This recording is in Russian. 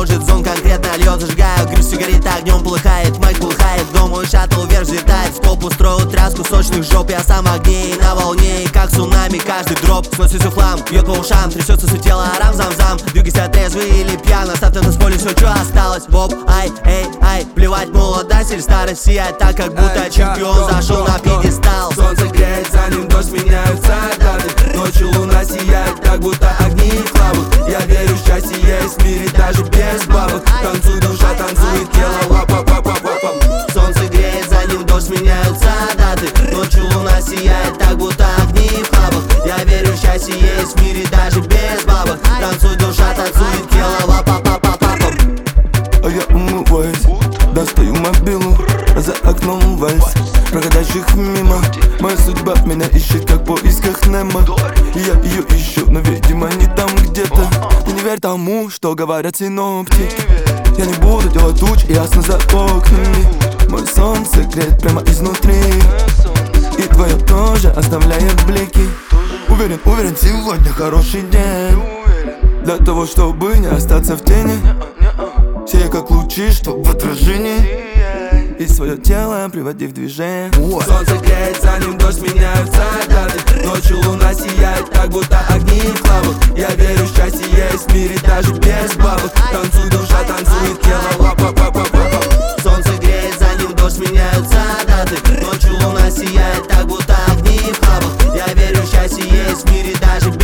может зон конкретно льет. Зажигаю гриб, сигарета огнем полыхает. Майк полыхает, дом мой шаттл вверх взлетает. В топ устроил тряску сочных жоп. Я сам огней на волне, и как цунами каждый дроп. Сносится флам, бьет по ушам, трясется все тело, арам-зам-зам. Двигайся трезвый или пьян, оставь на танцполе все, что осталось. Воп, ай, эй, ай, плевать, молодость или старость. Сияет так, как будто чемпион зашел на пьедестал. Солнце греет, за ним дождь, меняются даты. Ночью луна сияет, как будто огни в клабах. Я верю, счастье есть в мире даже без бабок. Танцуй, душа танцует, тело лапа-па-па-па-пам. Солнце греет, за ним дождь, меняются даты. Ночью луна сияет, так будто огни в клабах. Я верю, счастье есть в мире даже без бабок. Танцуй, душа танцует, тело лапа-па-па-па-пам. А я умываюсь, достаю мобилу, за окном вальс проходящих мимо. Моя судьба меня ищет, как в поисках Немо. И я ее ищу, но видимо не там где-то. Ты не верь тому, что говорят синоптики. Я не буду делать туч, ясно за окнами. Мое солнце греет прямо изнутри, и твое тоже оставляет блики. Уверен, уверен, сегодня хороший день для того, чтобы не остаться в тени. Все как лучи, что в отражении, и свое тело приводи в движение. Солнце греет, за ним дождь, меняются даты. Ночью луна сияет, как будто огни в клабах. Я верю, счастье есть в мире даже без бабок. Танцуй, душа танцует, тело лапа-па-па-па-пам. Солнце греет, за ним дождь, меняются даты. Ночью луна сияет, так будто огни в клабах. Я верю, счастье есть в мире даже без